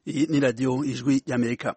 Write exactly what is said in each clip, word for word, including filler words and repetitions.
Iyi ni radiyo ijwi y'Amerika.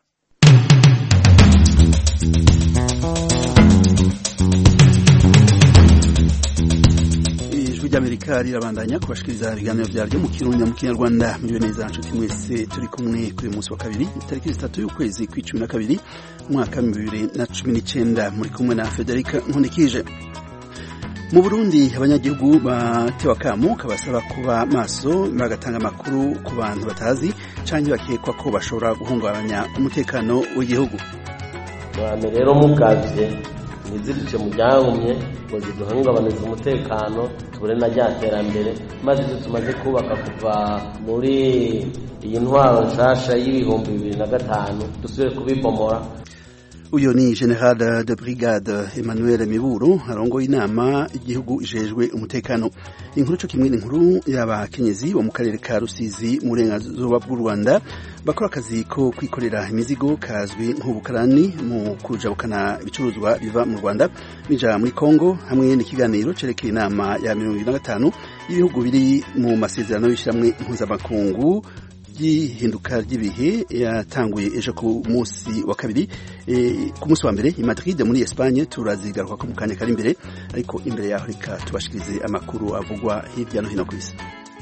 Ijwi ry'Amerika rirabandanya kubashikiriza ibiganiro vyaryo mu Kirundi mu Kinyarwanda. Muriwe neza nshuti mwese, turi kumwe kuri uyu munsi wa kabiri itariki zitatu y'ukwezi kw'icumi na kabiri umwaka wa bibiri na cumi n'icenda. Muri kumwe na Federica Nkunikije. Mu Burundi abanyagihugu batewa akamu kabasaba kuba maso bagatanga amakuru ku bantu batazi canke bakekwa ko bashobora guhungabanya umutekano w'igihugu. Bane rero mugavye nizirice mu byahumye ngo ziduhungabaniza umutekano tubure na ryaterambere maze tumaze kubaka kuva muri iyi ntwaro nshasha y'ibihumbi bibiri na gatanu dusubire kubibomora. Uyo ni General de Brigade Emmanuel Miburu arongoye inama igihugu ijejwe umutekano. Inkuru cyo kimwe n'inkuru y'abakenyezi bo mu karere ka Rusizi mu burengerazuba bw'u Rwanda bakora akazi ko kwikorera imizigo kazwi nk'ubukarani mu kujabukana ibicuruzwa biva mu Rwanda bija muri Kongo, hamwe n'ikiganiro cerekeye inama ya mirongo ibiri na gatanu y'ibihugu biri mu masezerano y'ishiramwe mpuzamakungu y'hinduka ry'ibihe yatanguye ejo ku munsi wa kabiri e, ku munsi wa mbere i Madrid muri Espagne. Turazigaruka ko mu kanya kari imbere, ariko imbere yaho reka tubashikirize amakuru avugwa hirya no hino ku isi.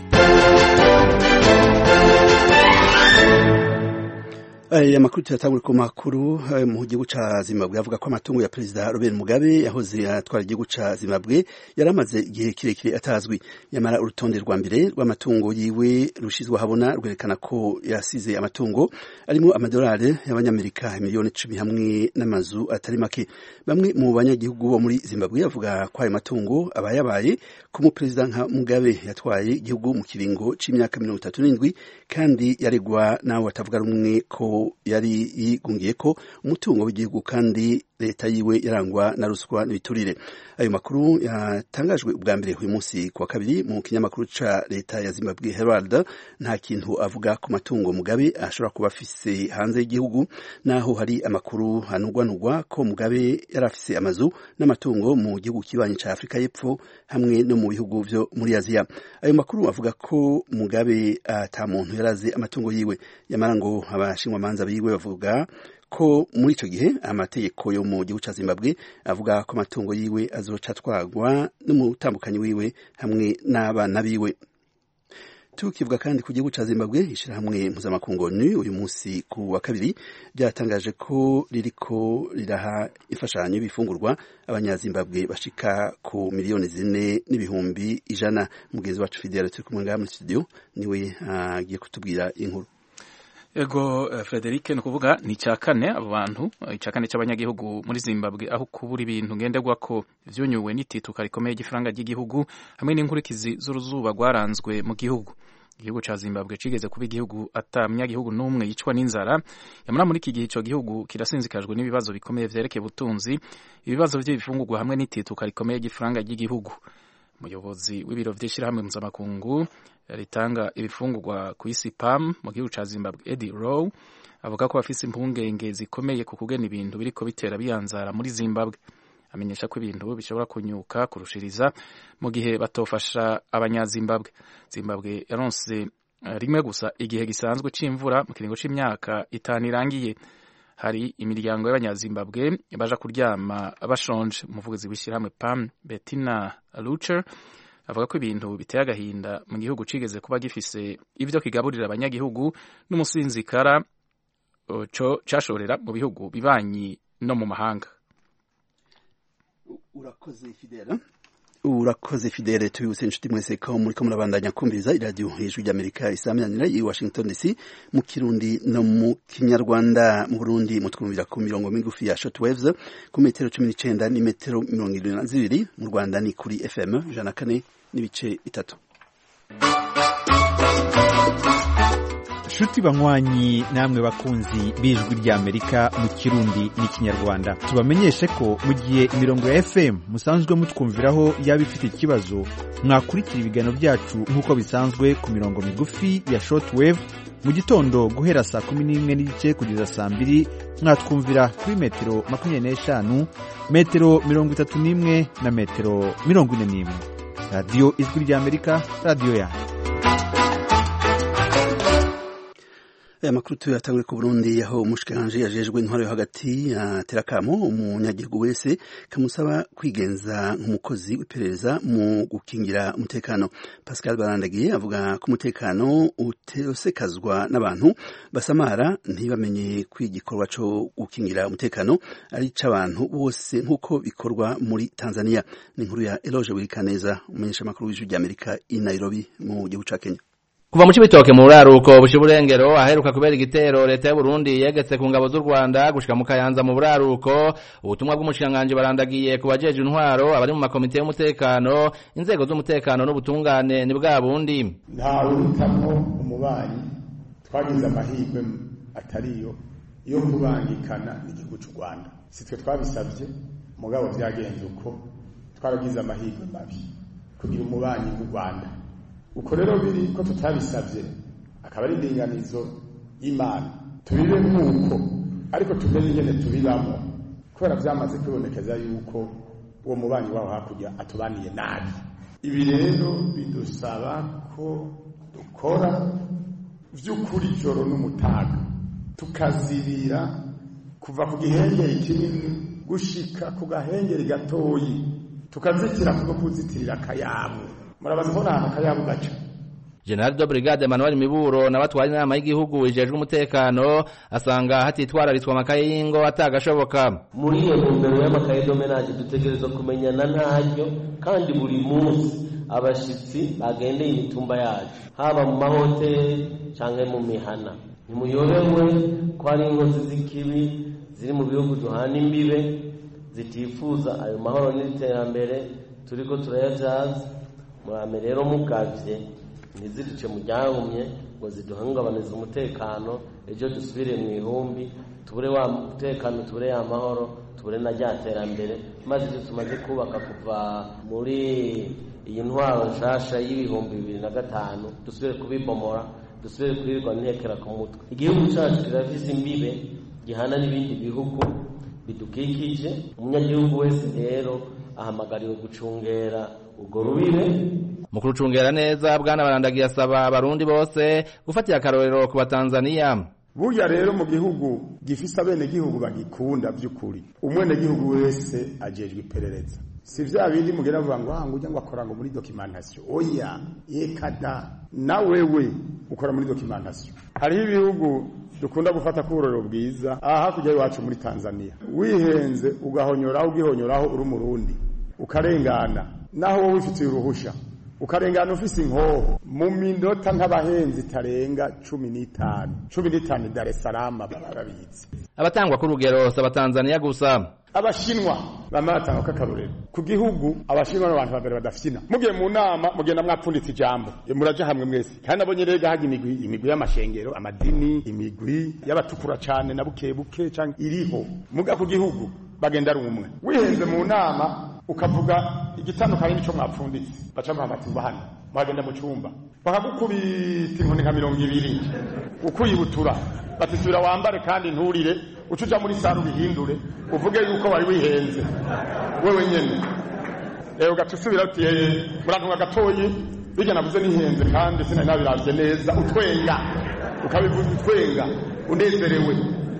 Aya makuru tuyatangura ku makuru mu gihugu ca Zimbabwe avuga ko amatungo ya Perezida Robert Mugabe yahoze atwara igihugu ca Zimbabwe yaramaze igihe kirekire atazwi. Yamara urutonde rwa mbere rw'amatungo yiwe rushizwe habona rwerekana ko yasize amatungo arimo amadolari y'abanyamerika miliyoni icumi hamwe n'amazu atari make. Bamwe mu banyagihugu bo muri Zimbabwe bavuga ko ayo matungo abayabaye ko mu Perezida nka Mugabe yatwaye igihugu mu kiringo c'imyaka mirongo itatu n'indwi kandi yaregwa nawe batavuga rumwe ko yari yigungiye ko umutungo w'igihugu kandi leta yiwe yarangwa na ruswa n'ibiturire. Ayo makuru yatangajwe ubwa mbere uyu munsi kwa kabiri mu kinyamakuru ca leta ya Zimbabwe Herald. Nta kintu avuga ku matungo Mugabe ashobora kuba afise hanze y'igihugu, naho hari amakuru hanugwanugwa ko Mugabe yari afise amazu n'amatungo mu gihugu kibanyi ca Afrika y'Epfo hamwe no mu bihugu vyo muri Aziya. Ayo makuru avuga ko Mugabe ata muntu yarazi amatungo yiwe, yamara ngo abashinwa manza biwe bavuga ko muri ico gihe amategeko yo mu gihugu ca Zimbabwe avuga ko amatungo yiwe azoca twagwa n'umutambukanyi wiwe hamwe n'abana biwe. Tukivuga kandi ku gihugu ca Zimbabwe, ishirahamwe mpuzamakungu ONU uyu munsi ku wa kabiri ryatangaje ko ririko riraha imfashanyo y'ibifungurwa abanyazimbabwe bashika ku miliyoni zine n'ibihumbi ijana. Mugenzi wacu Fidel turi kumwe ngaha muri studio niwe agiye uh, kutubwira inkuru. Ego uh, Frederic no kuvuga ni cyakane abo bantu icyakane cy'abanyagihugu muri Zimbabwe aho kubura ibintu ngenderwa ko vyonyuwe n'itituka rikomeye gifaranga ry'igihugu hamwe n'inkurikizi z'uruzuba rwaranzwe mu gihugu. Igihugu ca Zimbabwe cigeze kuba igihugu atamya gihugu numwe yicwa n'inzara, yamara muri iki gihe ico gihugu kirasinzikajwe n'ibibazo bikomeye vyerekeye ubutunzi, ibibazo vy'ibifungurwa hamwe n'itituka rikomeye gifaranga ry'igihugu. Umuyobozi w'ibiro vy'ishirahamwe mpuzamakungu ritanga ibifungurwa ku isi P A M mu gihugu ca Zimbabwe Eddie Rowe avuga ko bafise impungenge zikomeye ku kugena ibintu biriko bitera biyanzara muri Zimbabwe. Amenyesha ko ibintu bishobora kunyuka kurushiriza mu gihe batofasha abanyazimbabwe. Zimbabwe yaronse rimwe gusa igihe gisanzwe c'imvura mu kiringo c'imyaka itanu irangiye. Hari imiryango y'abanyazimbabwe baja kuryama bashonje. Umuvugizi w'ishirahamwe P A M Bettina Lucher avuga ko ibintu biteye agahinda mu gihugu cigeze kuba gifise ivyo kigaburira abanyagihugu n'umusinzikara co cashorera mu bihugu bibanyi no mu mahanga. Urakoze Fidela. Urakoze Fidele. Tuyuse inshuti mwese ko muri ko murabandanya kumviriza iradiyo ijwi ry'Amerika isaminanira i Washington D C mu Kirundi no mu Kinyarwanda. Mu Burundi mutwumvira ku mirongo migufi ya shortwaves ku metero cumi n'icenda ni metero mirongo irindwi na zibiri. Mu Rwanda ni kuri F M ijana na kane n'ibice bitatu. Shuti banywanyi namwe bakunzi b'ijwi ry'Amerika mu Kirundi n'ikinyarwanda, tubamenyeshe ko mu gihe imirongo ya F M musanzwe mutwumviraho yaba ifite ikibazo, mwakurikira ibiganiro byacu nk'uko bisanzwe ku mirongo migufi ya shortwave mu gitondo guhera saa kumi n'imwe n'igice kugeza saa mbiri. Mwatwumvira kuri metero makumyabiri n'eshanu, metero mirongo itatu n'imwe na metero mirongo ine n'imwe. Radio Ijwi ry'Amerika, radio yanyu. aya makuru tuyatangure ku Burundi aho umushikiranje yajejwe intwaro yo hagati atera kamo umunyagihugu wese kamusaba kwigenza nk'umukozi w'iperereza mu gukingira umutekano. Pascal Barandagiye avuga ko umutekano utesekazwa n'abantu basamara ntibamenye kwigikorwa cyo gukingira umutekano ari c'abantu bose nk'uko bikorwa muri Tanzania. Ni inkuru ya Eloge Wirikaneza umumenyesha makuru w'ijwi ry'Amerika i Nairobi mu gihugu ca Kenya. Kuva mu Cibitoke mu buraruko bushiburengero aheruka kubera igitero leta y'u Burundi yegetse ku ngabo z'u Rwanda gushika mu Kayanza mu buraruko, ubutumwa bw'umushikanganje Barandagiye kubajeje intwaro abari mu makomite y'umutekano, inzego z'umutekano n'ubutungane ni bwa bundi. Nta urutamo umubanyi twagize amahirwe atariyo yo kubangikana n'igihugu cy'u Rwanda. Sitwe twabisabye mugabo byagenze uko twaragize amahirwe mabi kugira umubanyi w'u Rwanda. Uko rero biri ko tutabisabye akaba ari indinganizo y'Imana tubibe nk'uko ariko tumenye ingene tubibamo kubera byamaze kwibonekeza yuko uwo mubanyi waho hakurya atubaniye nabi. Ibi rero bidusaba ko dukora vy'ukuri joro n'umutaga tukazibira kuva ku gihengeri kinini gushika ku gahengeri gatoyi tukazitira kuko kuzitirira akayabu. Murabaza ko nta kayabu gaca. General de Brigade Emmanuel Miburo nabatwari inama y'igihugu ijejwe umutekano asanga hatitwararitswa amakaye y'ingo atagashoboka. Muri iyo ntumbero y'amakaye domenage dutegerezwa kumenyana ntaryo kandi buri munsi abashitsi bagendeye imitumba yacu haba mu mahoteli canke mu mihana. Nimuyobewe ko ari inkozi z'ikibi ziri mu bihugu duhana imbibe zitifuza ayo mahoro n'iterambere turiko turayavyaza. Murame rero mugavye ntiziduce mu ryahumye ngo ziduhungabanize umutekano, ejo dusubire mu ihumbi tubure wa mutekano tubure ya mahoro tubure na ryaterambere, maze ivyo tumaze kubaka kuva muri iyi ntwaro nshasha y'ibihumbi bibiri na gatanu dusubire kubibomora, dusubire kwirirwa ntekera ku mutwe. Igihugu cyacu kirafise imbibe gihana n'ibindi bihugu bidukikije. Umunyagihugu wese rero ahamagariwe gucungera ubwo rubibe. Mu kurucungera neza bwana Barandagiye asaba abarundi bose gufatira akarorero ku Batanzania. Burya rero mu gihugu gifise abene gihugu bagikunda by'ukuri umwene gihugu wese ajejwe iperereza, si vya bindi mugera vuga ngo hangu ujya ngo akora ngo muri documentation. Oya yekada na wewe ukora muri documentation. Hariho ibihugu dukunda gufata kurorero bwiza aha hakurya iwacu muri Tanzania, wihenze ugahonyoraho ugihonyoraho uri umurundi ukarengana naho wowe ufite uruhusha ukarengana ufise inkoho mu minota nk'abahenzi tarenga cumi n'itanu cumi n'itanu Dar es Salaam barabitse. Abatangwa ku rugero s'Abatanzania gusa. Abashinwa bamatanga kakarorero ku gihugu. Abashinwa n'abantu babere badafyina, mugiye mu nama mugenda mwapfunditse ijambo muraje hamwe mwese, kandi nabonye rega haga imigwi imigwi y'amashengero amadini imigwi y'abatukura cyane na buke buke cyane iriho muga ku gihugu bagenda rumwe. Wihenze mu nama ukavuga igitandukanye nico mwapfunditse baca mpamati bahana bagenda mu cyumba bakagukubita inkoni nka mirongo ibiri ukuyibutura batisubira wambare kandi nturire ucuja muri saru bihindure uvuge yuko wari wihenze wewe nyene. Rero gatusubira uti murantunga gatoyi bijya navuze nihenze kandi sina nabiravye neza utwenga ukabivuga utwenga unezerewe.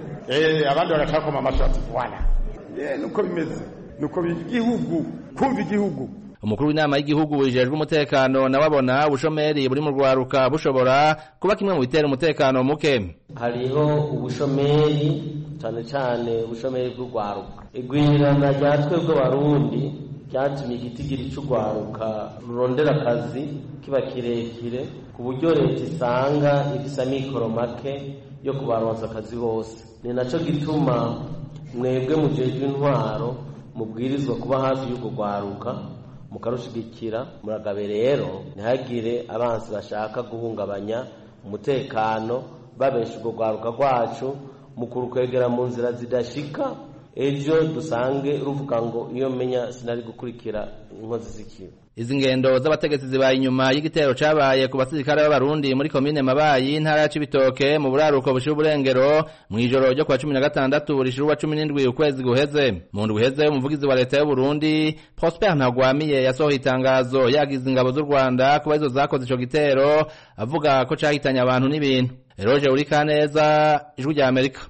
Eh abandi barashaka ko mama shati wala eh nuko bimeze nuko igihugu kumva igihugu. Umukuru w'inama y'igihugu wijejwe umutekano nababona ubushomeri buri mu rwaruka bushobora kuba kimwe mu bitera umutekano muke. Hariho ubushomeri cyane cyane ubushomeri bw'urwaruka. Igwirana rya twebwe Barundi ryatumye igitigiri cy'urwaruka rurondera akazi kiba kirekire ku buryo leta isanga ifise amikoro make yo kubaronsa akazi bose. Ni naco gituma mwebwe mujejwe intwaro mubwirizwa kuba hafi y'uko rwaruka mukarushigikira. Muragabe rero ntihagire abansi bashaka guhungabanya umutekano babesha urwo rwaruka rwacu mu kurukwegera mu nzira zidashika ejo dusange ruvuga ngo iyo menya sinari gukurikira inkozi z'ikibi. Izi ngendo z'abategetsi zibaye inyuma y'igitero cabaye ku basirikare b'abarundi muri komine Mabayi ntara ya Cibitoke mu buraruko bushira uburengero mu ijoro ryo kwa cumi na gatandatu rishira cumi n'indwi ukwezi guheze. Mu ndwi guheze umuvugizi wa leta y'u Burundi Prosper Ntagwamiye yasohoye itangazo yagize ingabo z'u Rwanda kuba izo zakoze ico gitero avuga ko cahitanye abantu n'ibintu. Eroje Urikaneza, Ijwi rya Amerika.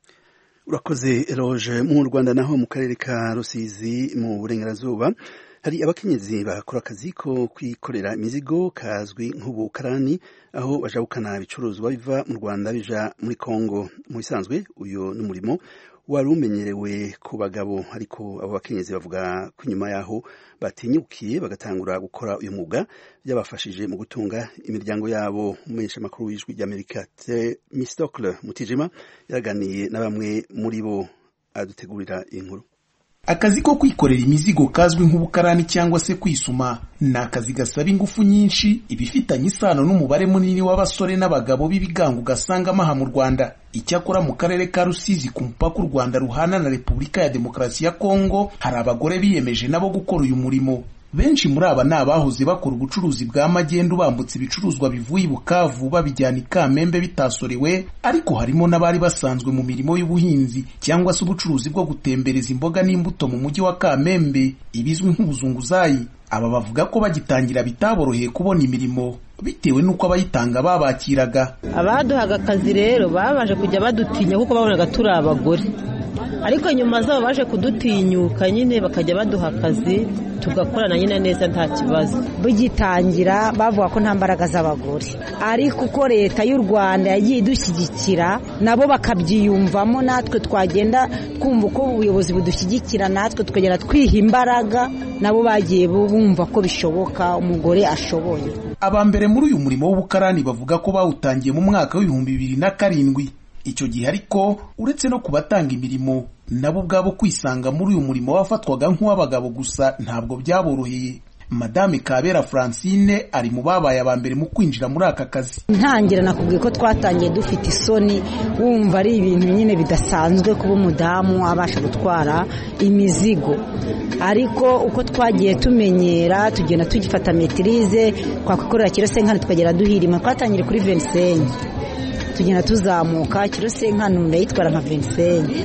Urakoze Eroje. Mu Rwanda naho mu karere ka Rusizi mu burengerazuba hari abakenyezi bakora akazi ko kwikorera imizigo kazwi nk'ubukarani aho bajabukana ibicuruzwa biva mu Rwanda bija muri Kongo. Mu bisanzwe uyo n'umurimo wari umenyerewe ku bagabo, ariko abo bakenyezi bavuga ko inyuma yaho batinyukiye bagatangura gukora uyu mwuga byabafashije mu gutunga imiryango yabo. Umumenyesha makuru w'Ijwi ry'Amerika Mistokle Mutijima yaraganiye na bamwe muri bo adutegurira inkuru. Akazi ko kwikorera imizigo kazwi nk'ubukarani cyangwa se kwisuma ni akazi gasaba ingufu nyinshi, ibifitanye isano n'umubare munini w'abasore n'abagabo b'ibigango ugasanga amaha mu Rwanda. Icyakora mu karere ka Rusizi ku mupaka u Rwanda ruhana na Repubulika ya Demokarasi ya Kongo hari abagore biyemeje nabo gukora uyu murimo. Benshi muri aba ni abahoze bakora ubucuruzi bwa magendu bambutse ibicuruzwa bivuye i Bukavu babijyana i Kamembe bitasorewe, ariko harimo n'abari basanzwe mu mirimo y'ubuhinzi cyangwa se ubucuruzi bwo gutembereza imboga n'imbuto mu mujyi wa Kamembe ibizwi nk'ubuzunguzayi. Aba bavuga ko bagitangira bitaboroheye kubona imirimo bitewe n'uko abayitanga babakiraga. Abaduhaga akazi rero babaje kujya badutinya kuko babonaga turi abagore, ariko nyuma zabo baje kudutinyuka nyine bakajya baduha akazi tugakorana nyine neza nta kibazo. Bugitangira bavuga ko nta mbaraga z'abagore, ariko uko leta y'u Rwanda yagiye idushyigikira nabo bakabyiyumvamo, natwe twagenda twumva uko ubuyobozi budushyigikira natwe tukagera twiha imbaraga, nabo bagiye bumva ko bishoboka umugore ashoboye. Aba mbere muri uyu murimo w'ubukarani bavuga ko bawutangiye mu mwaka w'ibihumbi bibiri na karindwi. Icyo gihe ariko uretse no kubatanga imirimo nabo ubwabo kwisanga muri uyu murimo wafatwaga nk'uw'abagabo gusa ntabwo byaboroheye. Madame Kabera Francine ari mu babaye aba mbere mu kwinjira muri aka kazi. Ntangira nakubwiye ko twatangiye dufite isoni, wumva ari ibintu nyine bidasanzwe kuba umudamu abasha gutwara imizigo, ariko uko twagiye tumenyera tugenda tugifata metirize twakwikorera kirosenkani tukagera duhirima. Twatangire kuri vingt-cinq tugenda tuzamuka, kirosenkani ndayitwara nka vingt-cinq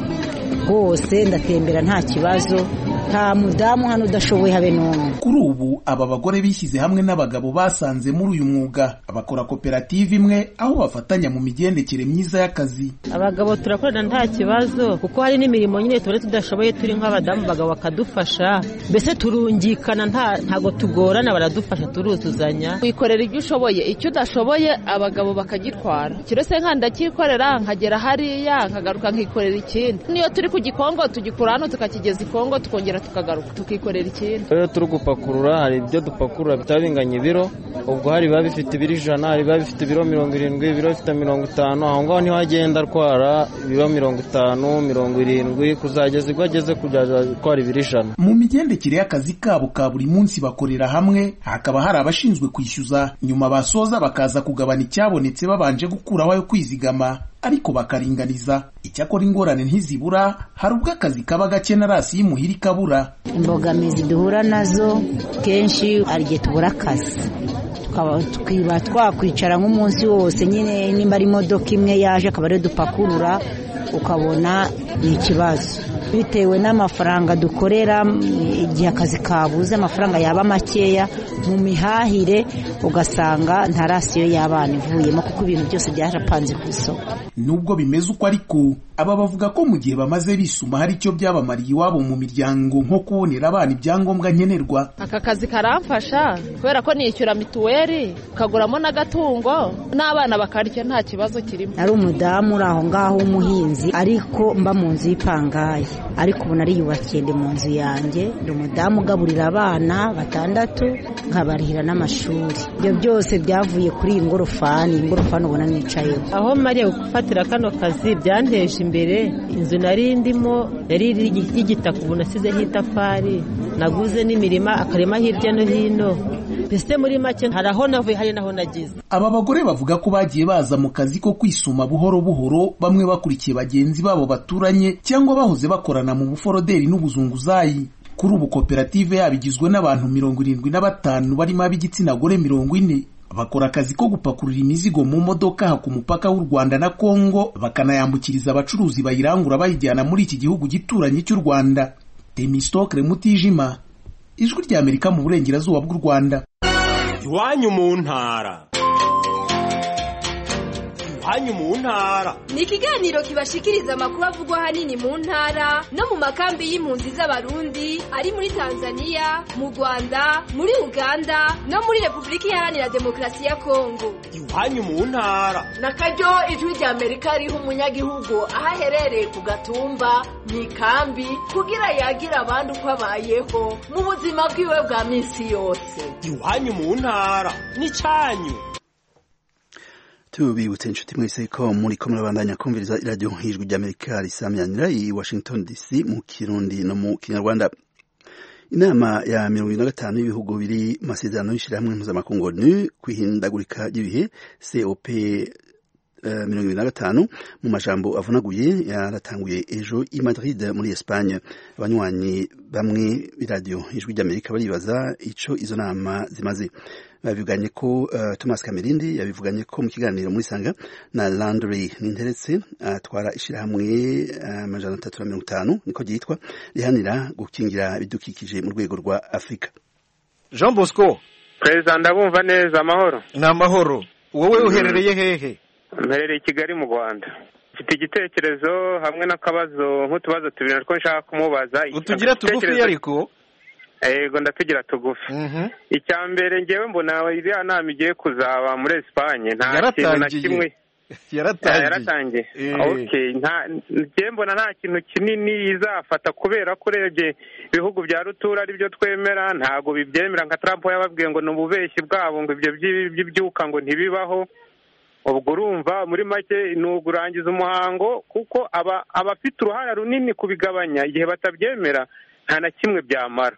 rwose ndatembera nta kibazo, nta mudamu hano udashoboye habe n'umwe. Kuri ubu aba bagore bishyize hamwe n'abagabo basanze muri uyu mwuga abakora koperative imwe aho bafatanya mu migendekere myiza y'akazi. Abagabo turakorana nta kibazo kuko hari n'imirimo nyine tubare tudashoboye turi nk'abadamu, bagabo bakadufasha, mbese turungikana nta ntago tugorana, baradufasha turuzuzanya. Wikorera ibyo ushoboye, icyo udashoboye abagabo bakagitwara. Kirose nka ndakikorera nkagera hariya nkagaruka nkikorera ikindi. Niyo turi ku Gikongo tugikura hano tukakigeza i Kongo tukongera tukagaruka tukikorera ikindi. Rero turi gupakurura, hari ibyo dupakurura bitabinganya ibiro, ubwo hari biba bifite ibiro ijana, hari biba bifite ibiro mirongo irindwi, ibiro bifite mirongo itanu, aho ngaho niho agenda atwara ibiro mirongo itanu, mirongo irindwi kuzageza ubwo ageze kujya gutwara ibiro ijana. Mu migendekere y'akazi kabo ka buri munsi bakorera hamwe, hakaba hari abashinzwe kwishyuza, nyuma basoza bakaza kugabana icyabonetse babanje gukuraho ayo kwizigama, ariko bakaringaniza. Icyakora ingorane ntizibura, hari ubwo akazi kaba gake na rasi y'imuhira ikabura. Imbogamizi duhura nazo kenshi ari igihe tubura akazi, tukiba twakwicara nk'umunsi wose nyine, nimba ari imodoka imwe yaje akaba ariyo dupakurura ukabona ni ikibazo, bitewe n'amafaranga dukorera. Igihe akazi kabuze amafaranga yaba makeya mu mihahire ugasanga nta rasiyo y'abana ivuyemo kuko ibintu byose byarapanze ku isoko. Nubwo bimeze uko ariko aba bavuga ko mu gihe bamaze bisuma hari icyo byabamariye iwabo mu miryango, nko kubonera abana ibyangombwa nkenerwa. Aka kazi karamfasha kubera ko nishyura mituweli, kaguramo n'agatungo n'abana bakarya nta kibazo kirimo. Ari umudamu uri aho ngaho w'umuhinzi, ariko mba mu nzu y'ipangaye, ariko ubu nariyubakiye ndi mu nzu yanjye, ndi umudamu ugaburira abana batandatu nkabarihira n'amashuri. Ibyo byose byavuye kuri iyi ngorofani, ingorofani ubona nicayeho. Aho mariye gufatira kano kazi byanteje imbere. Inzu nari ndimo yari y'igitaka, ubu nasizeho itafari, naguze n'imirima akarema hirya no hino, mbese muri make hari aho navuye hari naho nagize. Aba bagore bavuga ko bagiye baza mu kazi ko kwisuma buhoro buhoro, bamwe bakurikiye bagenzi babo baturanye cyangwa bahoze bakorana mu buforoderi n'ubuzunguzayi. Kuri ubu koperative yabo igizwe n'abantu mirongo irindwi na batanu barimo ab'igitsina gore mirongo ine. Bakora akazi ko gupakurura imizigo mu modoka ku mupaka w'u Rwanda na Kongo, bakanayambukiriza abacuruzi bayirangura bayijyana muri iki gihugu gituranye cy'u Rwanda. Temistokle Mutijima, Ijwi rya Amerika mu burengerazuba bw'u Rwanda. Iwanyu mu ntara. Iwanyu mu ntara ni ikiganiro kibashikiriza amakuru avugwa hanini mu ntara no mu makambi y'impunzi z'abarundi ari muri Tanzania, mu Rwanda, muri Uganda no muri Republika Iharanira Demokarasi ya Kongo. Iwanyu mu ntara nakaryo Ijwi rya Amerika riha umunyagihugu aho aherereye ku gatumba mu ikambi kugira yagira abandi uko abayeho mu buzima bwiwe bwa minsi yose. Iwanyu mu ntara ni cyanyu. Tubibutse inshuti mwese ko muri ko murabandanya kumviriza radio Ijwi rya Amerika risamyanira i Washington D C mu Kirundi no mu Kinyarwanda. Inama ya mirongo ine na gatanu y'ibihugu biri masezerano y'ishirahamwe mpuzamakungu O N U kwihindagurika ry'ibihe C O P mirongo ibiri na gatanu mu majambo avunaguye yaratanguye ejo i Madrid muri Espagne. Abanywanyi bamwe b'iradio Ijwi rya Amerika baribaza ico izo nama zimaze. Babivuganye ko uh, Thomas Kamerindi yabivuganye ko mu kiganiro muri Sanga na Landry Ninteretse atwara uh, ishirahamwe amajana uh, atatu na mirongo itanu niko ryitwa rihanira gukingira ibidukikije mu rwego rwa Afrika. Jean Bosco, President ndabumva neza amahoro. Na mahoro. Wowe uherereye hehe? Mperereye Kigali mu Rwanda. Mfite igitekerezo hamwe n'akabazo nk'utubazo tubiri ariko nshaka kumubaza. Utugira tugufi ariko Ego ndatugira tugufi. Mhm. Icya mbere ngewe mbona iriya nama igiye kuzaba muri Espagne nta kintu na kimwe. Yaratangiye. Yaratangiye. Okay, nta ngewe mbona nta kintu kinini izafata kubera ko urebye ibihugu bya rutura ari byo twemera ntago bibyemera nka Trump yababwiye ngo n'ububeshyi bwabo ngo ibyo by'ibyuka ngo ntibibaho. Ubwo urumva muri make ni ugurangiza umuhango kuko aba abafite uruhara runini kubigabanya igihe batabyemera nta na kimwe byamara.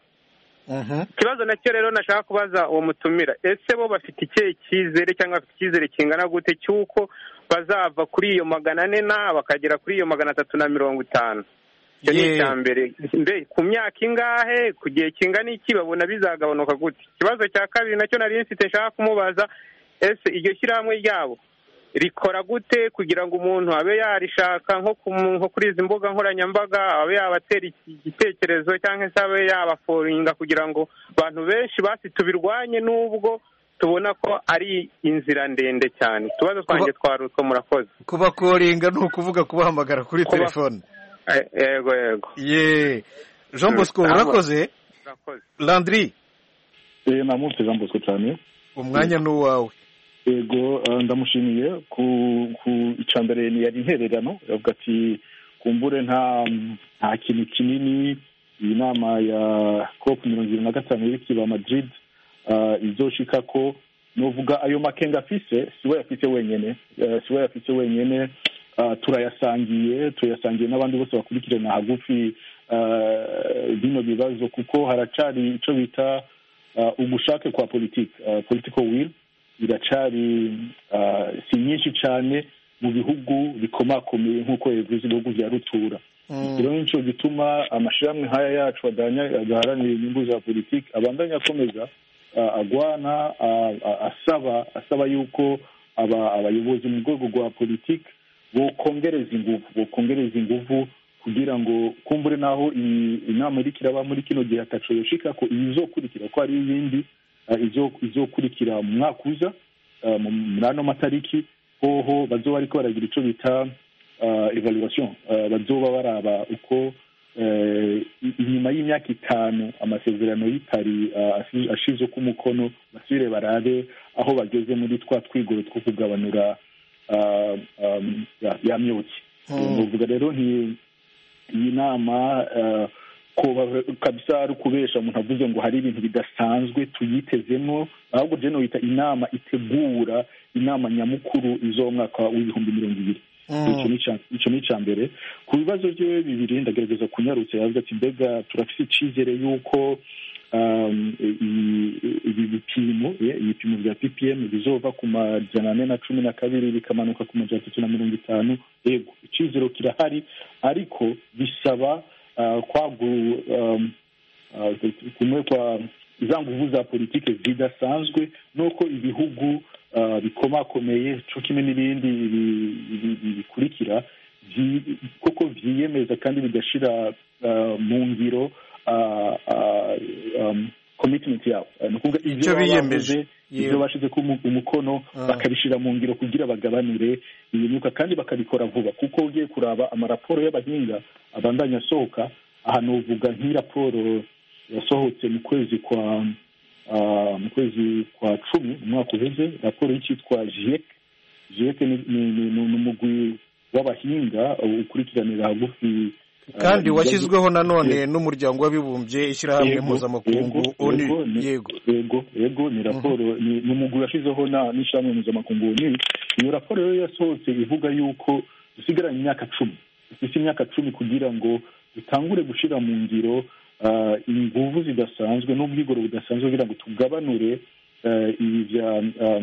Kibazo nacyo rero nashaka kubaza uwo mutumira, ese bo bafite ikihe cyizere cyangwa bafite icyizere kingana gute cyuko bazava kuri iyo magana ane na bakagera kuri iyo magana atatu na mirongo itanu? Icyo ni icya mbere. Mbe ku myaka ingahe, ku gihe kingana iki babona bizagabanuka gute? Ikibazo cya kabiri nacyo nari mfite nshaka kumubaza, ese iryo shyirahamwe ryabo rikora gute kugira ngo umuntu abe yarishaka nko nko kuri izi mbuga nkoranyambaga abe yabatera igitekerezo cyangwa se abe yabaforinga kugira ngo abantu benshi basi tubirwanye n'ubwo tubona ko ari inzira ndende cyane. Tubazo twanjye twarutse murakoze. Kubakoringa ni ukuvuga kubahamagara kuri telefone. Yego yego. Ye Jean Bosco urakoze. Urakoze. Landry. Eh namutse Jean Bosco cyane. Umwanya ni uwawe. Ego ndamushimiye ku ku icambere ni yari intererano yavuga ati kumbure nta nta kintu kinini iyi nama ya COP mirongo ibiri na gatanu iri kiba Madrid uh, izoshika ko novuga ayo makenga afise siwe afise wenyene uh, siwe afise wenyene uh, turayasangiye tuyasangiye n'abandi bose bakurikirana hagufi uh, bino bibazo kuko haracari ico bita uh, ugushake kwa politique uh, political will iracari uh, si nyinshi cyane mu bihugu bikomakomeye nk'uko yavuze ibihugu bya rutura. Rero mm. nico gituma amashirahamwe haya yacu adanya agaharanira inyungu za politiki abandanya akomeza uh, agwana uh, asaba asaba yuko aba abayobozi mu rwego rwa politiki bo kongereza ingufu bo kongereza ingufu kugira ngo kumbure naho inama iri kiraba muri kino gihe ataco yoshika ko izokurikira ko ari ibindi izo izokurikira mu mwaka uza muri ano matariki hoho bazoba ariko baragira ico bita evaluation bazoba baraba uko inyuma y'imyaka itanu amasezerano y'Ipari ashize ku mukono basire barabe aho bageze muri twa twigoro two kugabanura ya myotsi. Uvuga rero iyi nama ko kabisa ari kubesha umuntu avuze ngo hari ibintu bidasanzwe tuyitezemo, ahubwo je no yita inama itegura inama nyamukuru izo mwaka w'ibihumbi mirongo ibiri. Ico ni icambere. Ku bibazo bye bibiri ndagerageza kunyarutse yavuze ati mbega turafite icizere yuko ibi bipimo ibipimo bya ppm bizova ku majana ane na cumi na kabiri bikamanuka ku majana atatu na mirongo itanu yego icyizero kirahari ariko bisaba kwagu kumwe kwa za nguvu za politike zidasanzwe nuko ibihugu bikomakomeye cyo kimwe n'ibindi bikurikira koko vyiyemeza kandi bigashira mu ngiro commitment yabo nukuvuga ivyo biyemeje ivyo bashize ku umukono bakabishira mu ngiro kugira bagabanure ibinyuka kandi bakabikora vuba kuko ugiye kuraba amaraporo y'abahinga abandanya sohoka ahantu uvuga nk'iraporo yasohotse mu kwezi kwa mu kwezi kwa cumi umwaka uheze raporo y'icitwa GIEC GIEC ni umugwi w'abahinga ukurikiranira hagufi kandi washyizweho nanone n'umuryango w'abibumbye ishyirahamwe mpuzamakungu onu yego yego yego ni raporo ni umugwi washizeho n'ishyirahamwe mpuzamakungu onu iyo raporo rero yasohotse ivuga yuko dusigaranye imyaka cumi dufite imyaka cumi kugira ngo dutangure gushyira mu ngiro inguvu zidasanzwe n'ubwigoro budasanzwe kugira ngo tugabanure ibi bya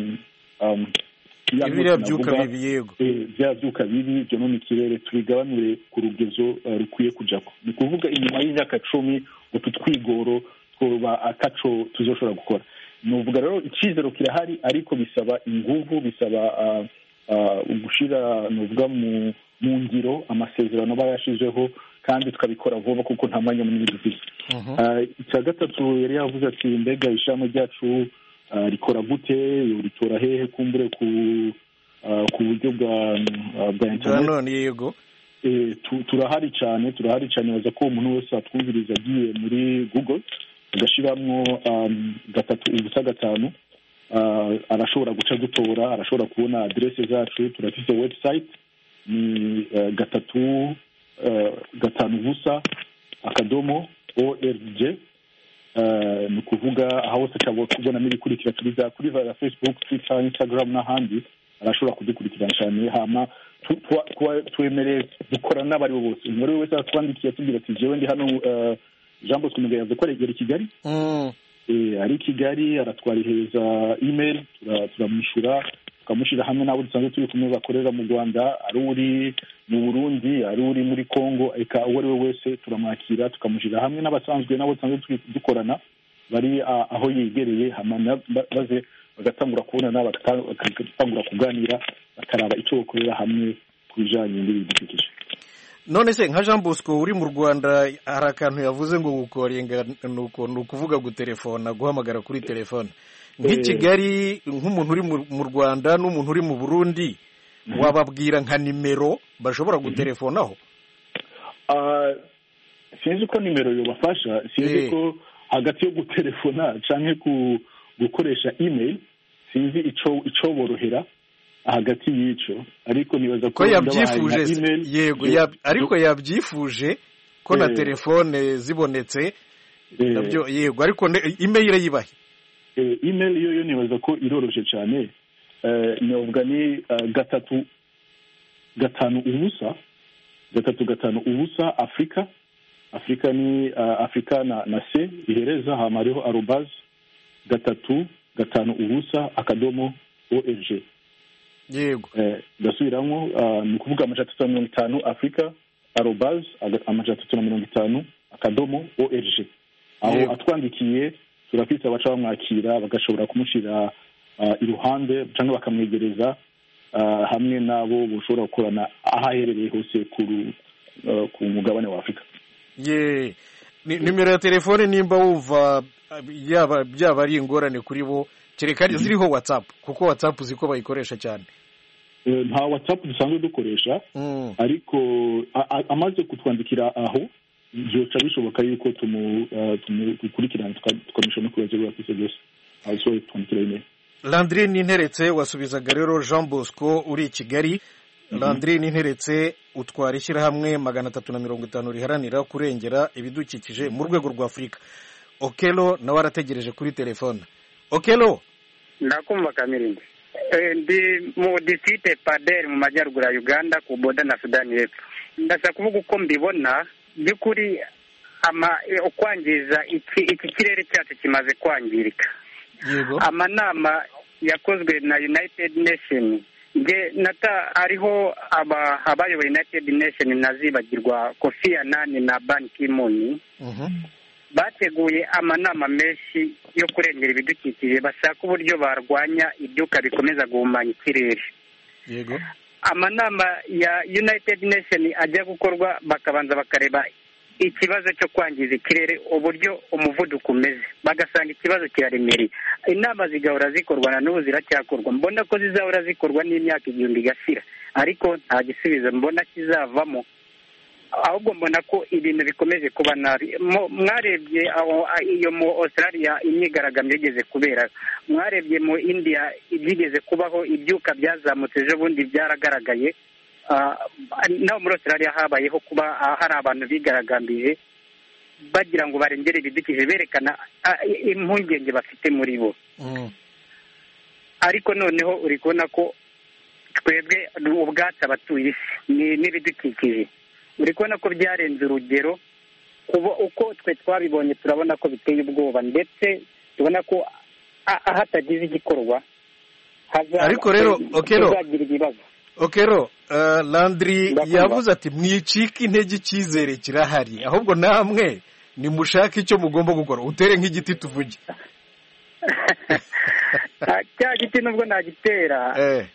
ibiriya byuka bibi yego bya byuka bibi byo mu kirere tubigabanure ku rugezo rukwiye kujako ni kuvuga inyuma y'imyaka cumi utu twigoro twoba akaco tuzoshobora gukora nuvuga rero icyizero kirahari ariko bisaba inguvu bisaba gushira nuvuga mu mu ngiro amasezerano bayashizeho kandi tukabikora vuba kuko nta mwanya munini dufite icya gatatu yari yavuze ati mbega ishami ryacu rikora gute ritora hehe kumbure ku ku buryo bwa bwa internet yego turahari cyane turahari cyane baza ko umuntu wese atwumviriza agiye muri Google agashiramwo gatatu ubusa gatanu arashobora guca dutora arashobora kubona adresse zacu turafite website ni gatatu gatanu ubusa akadomo org ni ukuvuga aho hose cyangwa kubona n'ibikurikira turi za kuri za Facebook Twitter Instagram n'ahandi arashobora kudukurikirana cyane hama twemereye dukora n'abari bose umuntu wese atwandikiye atubwira ati jewe ndi hano Jean Bosco Mugaya yavuze ko ari Kigali ari Kigali aratwarihereza email turamwishyura tukamushyira hamwe n'abo dusanzwe turi kumwe bakorera mu Rwanda ari uri mu Burundi ari uri muri Congo eka uwo ari we wese turamwakira tukamushyira hamwe n'abasanzwe n'abo dusanzwe dukorana bari aho yegereye hamana baze bagatangura kubonana bagatangura kuganira bakaraba icyo bakorera hamwe ku bijyanye n'ibidukikije. None se nka Jean Bosco uri mu Rwanda hari akantu yavuze ngo gukorenga nuko nukuvuga gutelefona guhamagara kuri telefone nk'i Kigali nk'umuntu uri mu Rwanda n'umuntu uri mu Burundi wababwira nka nimero bashobora gutelefonaho? Sinzi ko nimero yobafasha sinzi ko hagati yo gutelefona canke ku gukoresha email sinzi ico ico borohera hagati y'ico ariko nibaza ko yabyifuje yego yab, ariko yabyifuje ko na telefone zibonetse nabyo yego ariko email yibahe email yo yo nibaza ko iroroshe cyane novuga ni gatatu gatanu ubusa gatatu gatanu ubusa Afrika Afrika ni Afrika na na C ihereza hamariho arobase gatatu gatanu ubusa akadomo org yego eh gasubiramo ni kuvuga amajana atatu na mirongo itanu Afrika arobase amajana atatu na mirongo itanu akadomo org aho atwandikiye turafite abaca bamwakira bagashobora kumushira iruhande cyangwa bakamwegereza hamwe nabo bushobora gukorana ahaherereye hose ku mugabane wa Afrika. Ye nimero ya telefone nimba wumva yaba byaba ari ingorane kuri bo kereka ziriho WhatsApp kuko WhatsApp ziko bayikoresha cyane. Nta WhatsApp dusanzwe dukoresha ariko amaze kutwandikira aho byoca bishoboka yuko tumukurikirana tukamisha no kubaza bafise byose also twandikira email. Landry Ninteretse wasubizaga rero Jean Bosco uri Kigali. Landry Ninteretse utwara ishyirahamwe magana atatu na mirongo itanu riharanira kurengera ibidukikije mu rwego rwa Afurika. Okelo nawe arategereje kuri telefone. Okelo ndakumva Kamirindi. Eh ndi mu district Paderi mu majyaruguru ya Uganda ku boda na Sudani y'Epfo. Ndashaka kuvuga uko mbibona by'ukuri ama ukwangiza iki iki kirere cyacu kimaze kwangirika. Yego. Amanama yakozwe na United Nations nge nata ariho aba abayoboye United Nations nazibagirwa Kofi Annan na Ban Ki-moon. Mhm. Bateguye amanama menshi yo kurengera ibidukikije bashaka uburyo barwanya ibyuka bikomeza guhumanya ikirere. Yego. Amanama ya United Nations ajya gukorwa bakabanza bakareba ikibazo cyo kwangiza ikirere uburyo umuvuduko umeze bagasanga ikibazo kiraremereye. Inama zigahora zikorwa na n'ubu ziracyakorwa, mbona ko zizahora zikorwa n'imyaka igihumbi igashira ariko nta gisubizo mbona kizavamo, ahubwo mbona ko ibintu bikomeje kuba nabi. Mwarebye aho iyo mu Australia imyigaragambyo igeze kubera, mwarebye mu India ibyigeze kubaho ibyuka byazamutse ejo bundi byaragaragaye. Naho muri Australia habayeho kuba hari abantu bigaragambije bagira ngo barengere ibidukikije berekana impungenge bafite muri bo. Ariko noneho uri kubona ko twebwe ubwacu abatuye isi n'ibidukikije uri kubona ko byarenze urugero, uko twe twabibonye turabona ko biteye ubwoba ndetse tubona ko hatagize igikorwa ariko rero okero hazagira ibibazo. Okero uh, Landry yavuze ati mwicika intege icyizere kirahari ahubwo namwe nimushaka icyo mugomba gukora utere nk'igiti tuvuge. Cya giti nubwo nagitera eh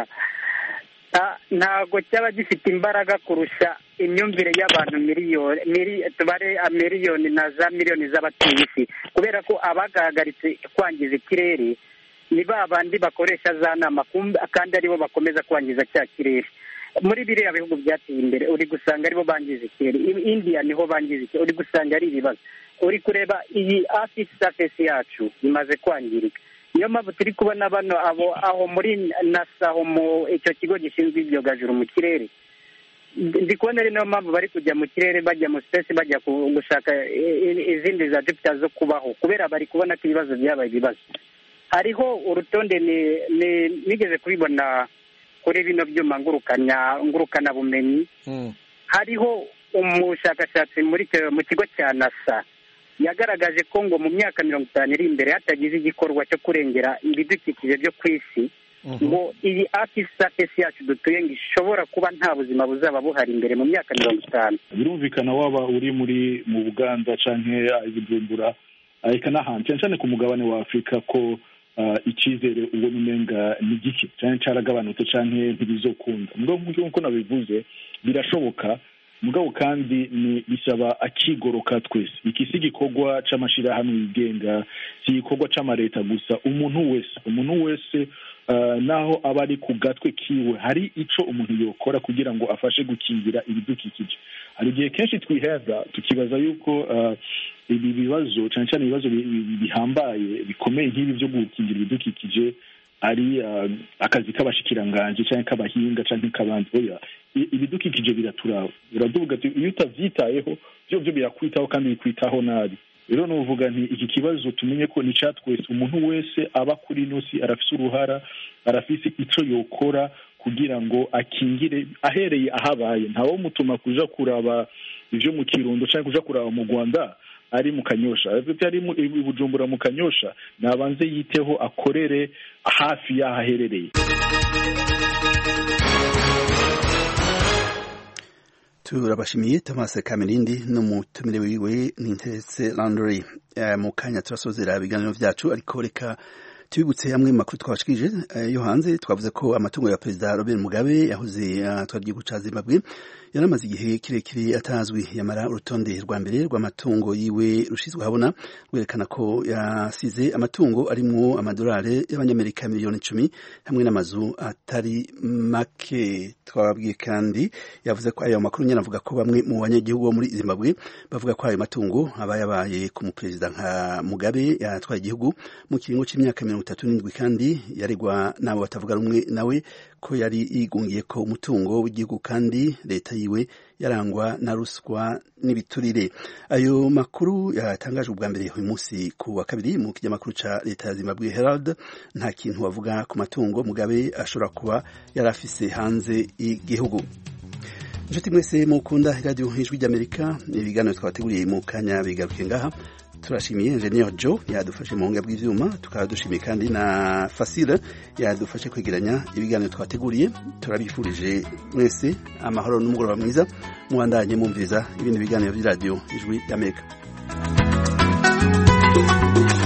ntago cyaba gifite imbaraga kurusha imyumvire y'abantu miliyoni tubare miliyoni na za miliyoni z'abatuye isi, kubera ko abagaragaritse kwangiza ikirere ni ba bandi bakoresha za nama kandi aribo bakomeza kwangiza cya kirere. Muri biriya bihugu byateye imbere uri gusanga aribo bangiza ikirere. India niho bangiza ikirere, uri gusanga ari ibibazo. Uri kureba iyi earth surface yacu imaze kwangirika, niyo mpamvu turi kubona bano abo aho muri NASA aho mu icyo kigo gishinzwe ibyogajuru mu kirere, ndi kubona ari niyo mpamvu bari kujya mu kirere bajya mu space bajya gushaka izindi za Jupiter zo kubaho, kubera bari kubona ko ibibazo byabaye ibibazo. Hariho urutonde nigeze kubibona kuri bino byuma ngurukanya ngurukana bumenyi. Mm. Hariho umushakashatsi muri mu kigo cya NASA yagaragaje ko ngo mu myaka mirongo itanu iri imbere hatagize igikorwa cyo kurengera ibidukikije byo ku isi, ngo iyi earth surface yacu dutuye ngo ishobora kuba nta buzima buzaba buhari imbere mu myaka mirongo itanu. Birumvikana waba uri muri mu Buganda canke Bujumbura ariko n'ahandi cyane ku mugabane wa Afrika ko icyizere ubona umenga ni gike cyane cyaragabanutse canke ntibizokunda. Nk'uko nabivuze birashoboka, mugabo kandi ni bisaba akigoroka twese. Iki si gikorwa c'amashirahamwe yigenga, si gikorwa c'amareta gusa. Umuntu wese umuntu wese uh, naho abari ku gatwe kiwe hari ico umuntu yokora kugira ngo afashe gukingira ibidukikije. Hari igihe kenshi twiheza tukibaza yuko uh, ibi bibazo cyane cyane ibibazo bihambaye bikomeye nk'ibi byo gukingira ibidukikije ari uh, akazi k'abashikiranganje cyangwa k'abahinga cyangwa k'abandi. Oya, ibidukikije biraturaba, biraduvuga ati iyo utavyitayeho byo byo birakwitaho kandi bikwitaho nabi. Rero nuvuga nti iki kibazo tumenye ko ni cyatwese, umuntu wese aba kuri nosi arafise uruhara, arafise ico yokora kugira ngo akingire ahereye ahabaye. Ntawo mutuma kuja kuraba ivyo mu Kirundo cyangwa kuja kuraba mu Rwanda ari mu Kanyosha, ari mu Bujumbura mu Kanyosha, nabanze yiteho akorere hafi yahaherereye. turabashimiye Thomas Kamirindi n'umutumire wiwe n'Intetse Landry. Mu kanya turasozera ibiganiro vyacu, ariko reka tubibutse hamwe mu makuru twabashikije yo hanze. Twavuze ko amatungo ya Perezida Robert Mugabe yahoze atwara igihugu ca Zimbabwe yaramaze igihe kirekire atazwi, yamara urutonde rwa mbere rw'amatungo yiwe rushizwe habona rwerekana ko yasize amatungo arimwo amadolari y'abanyamerika miliyoni icumi hamwe n'amazu atari make. Twababwiye kandi yavuze ko ayo makuru nyene avuga ko bamwe mu banyagihugu bo muri Zimbabwe bavuga ko ayo matungo aba yabaye ku muperezida nka Mugabe yatwaye igihugu mu kiringo c'imyaka mirongo itatu n'indwi, kandi yaregwa n'abo batavuga rumwe nawe ko yari yigungiye ko umutungo w'igihugu kandi leta yiwe yarangwa na ruswa n'ibiturire. Ayo makuru yatangajwe ubwa mbere uyu munsi ku wa kabiri mu kinyamakuru ca leta ya Zimbabwe Herald. Nta kintu bavuga ku matungo Mugabe ashobora kuba yarafise hanze y'igihugu. inshuti mwese mukunda radio ijwi ry'Amerika ibiganiro twateguriye mu kanya bigaruke ngaha turashimiye Engineer Joe yadufashe mu ngabwe bw'ivyuma tukaba dushimiye kandi na Fasile yadufashe kwegeranya ibiganiro twateguriye turabifurije mwese amahoro n'umugoroba mwiza muwandanye mumviza ibindi biganiro by'iradio ijwi ry'Amerika.